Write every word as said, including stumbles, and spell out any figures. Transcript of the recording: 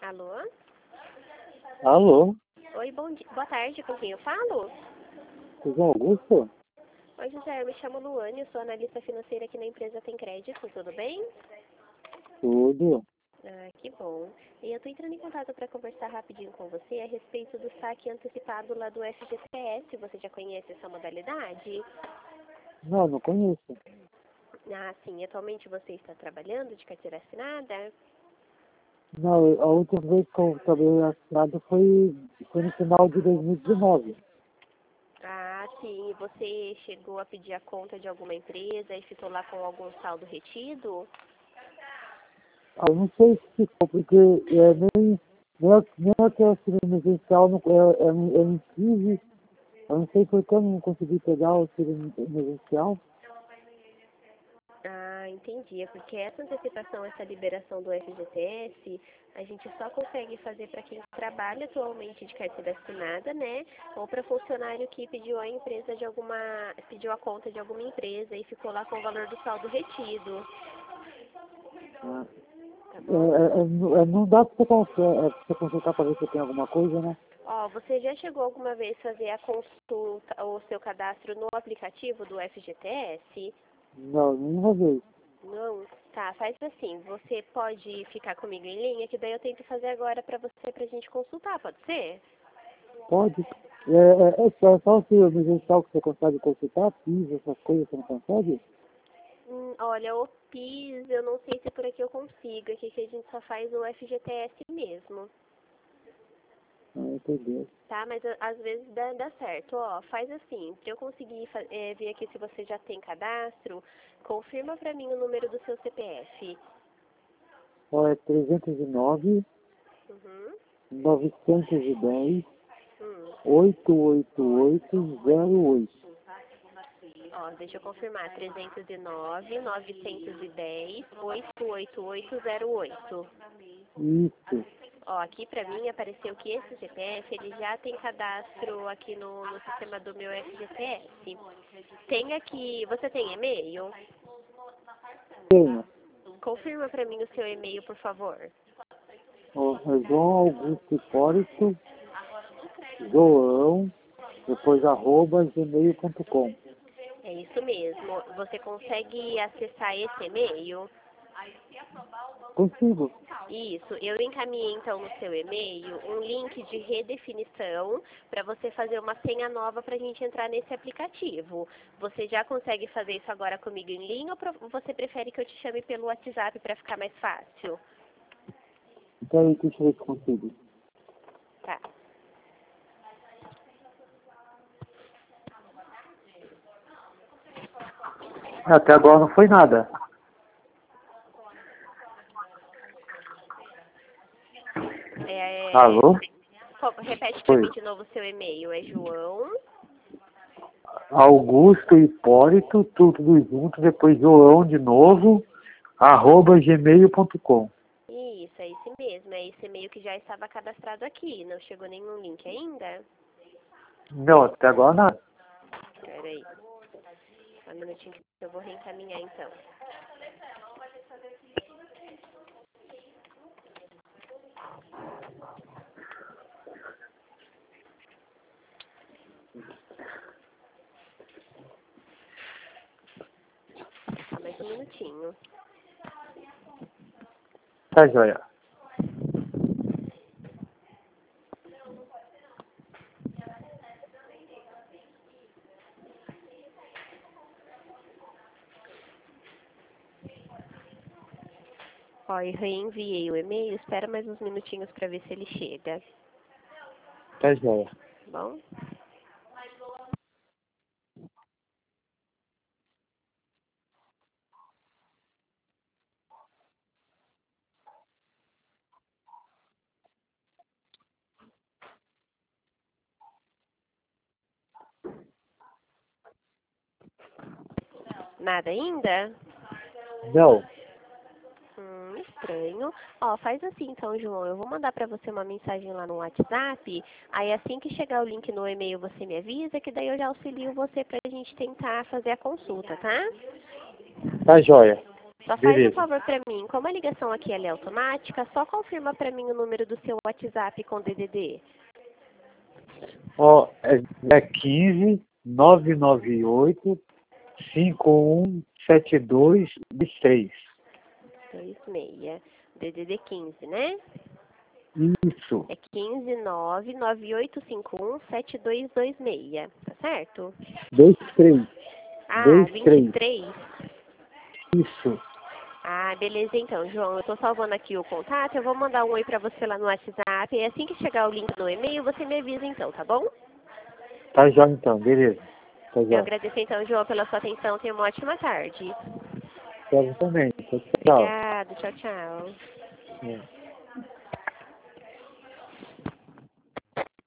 Alô? Alô? Oi, bom dia. Boa tarde, com quem eu falo? José Augusto? Oi, José, eu me chamo Luane, eu sou analista financeira aqui na empresa Tem Crédito, tudo bem? Tudo. Ah, que bom. E eu tô entrando em contato para conversar rapidinho com você a respeito do saque antecipado lá do F G T S. Você já conhece essa modalidade? Não, não conheço. Ah, sim. Atualmente você está trabalhando de carteira assinada? Não, a última vez que eu trabalhei assinado foi, foi no final de dois mil e dezenove. Ah, sim. E você chegou a pedir a conta de alguma empresa e ficou lá com algum saldo retido? Ah, eu não sei se ficou, porque é, nem, nem, a- nem até o auxílio emergencial não, é, é, eu não tive. Eu não sei por que eu não consegui pegar o auxílio emergencial. Ah, entendi. É porque essa antecipação, essa liberação do F G T S, a gente só consegue fazer para quem trabalha atualmente de carteira assinada, né? Ou para funcionário que pediu a empresa de alguma, pediu a conta de alguma empresa e ficou lá com o valor do saldo retido, Ah, tá é, bom? é, é, não é, não dá pra você, cons- é, pra você consultar para ver se tem alguma coisa, né? Ó, você já chegou alguma vez a fazer a consulta ou seu cadastro no aplicativo do F G T S? Não, nenhuma vez. Não? Tá, faz assim, você pode ficar comigo em linha, que daí eu tento fazer agora pra você, pra gente consultar, pode ser? Pode. É, é, é só, é só o auxílio emergencial que você consegue consultar, PIS, essas coisas você não consegue? Hum, olha, o PIS, eu não sei se por aqui eu consigo, aqui que a gente só faz o F G T S mesmo, Não, entendeu. tá? Mas a- às vezes dá, dá certo, ó, faz assim, pra eu conseguir fa- é, ver aqui se você já tem cadastro, confirma pra mim o número do seu C P F. Ó, é trezentos e nove, Uhum, novecentos e dez, hum. oitocentos e oitenta e oito, zero oito. Ó, deixa eu confirmar, trezentos e nove, novecentos e dez, oitocentos e oitenta e oito, zero oito. Isso. Ó, aqui pra mim apareceu que esse C P F, ele já tem cadastro aqui no, no sistema do meu F G T S. Tem aqui, você tem e-mail? Tenho. Confirma pra mim o seu e-mail, por favor. Ó, é João Augusto Hipólito, João, depois arroba gmail ponto com. É isso mesmo. Você consegue acessar esse e-mail? Consigo. Isso, eu encaminhei então no seu e-mail um link de redefinição para você fazer uma senha nova para a gente entrar nesse aplicativo. Você já consegue fazer isso agora comigo em linha ou pro- você prefere que eu te chame pelo WhatsApp para ficar mais fácil? Então aí, deixa eu ver se consigo. Tá. Até agora não foi nada. É, Alô? qual- repete para mim Oi. de novo o seu e-mail. É João? Augusto Hipólito, tudo junto, depois João de novo, arroba gmail ponto com. Isso, é esse mesmo. É esse e-mail que já estava cadastrado aqui. Não chegou nenhum link ainda? Não, até agora nada. Espera aí. Só um minutinho que eu vou reencaminhar então. Só mais um minutinho. Tá joia. Ó, eu reenviei o e-mail, espera mais uns minutinhos para ver se ele chega, Tá joia. tá bom? Nada ainda? Não. Hum, estranho. Ó, faz assim então, João, eu vou mandar para você uma mensagem lá no WhatsApp, aí assim que chegar o link no e-mail você me avisa, que daí eu já auxilio você pra gente tentar fazer a consulta, tá? Tá joia. Só faz um Beleza. favor pra mim, como a ligação aqui ela é automática, só confirma pra mim o número do seu WhatsApp com D D D. Ó, é, é quinze, nove nove oito, cinco um sete dois seis. dois seis. D D D quinze, né? Isso. É quinze, nove nove oito cinco um sete dois dois seis. Tá certo? dois três. Ah, dois vinte três. e três. Isso. Ah, beleza então, João. Eu tô salvando aqui o contato. Eu vou mandar um oi pra você lá no WhatsApp. E assim que chegar o link no e-mail, você me avisa então, tá bom? Tá já então, beleza. Tá Eu já. agradeço então, João, pela sua atenção. Tenha uma ótima tarde. Tchau também. Tchau, tchau. Obrigada. Tchau, tchau. É.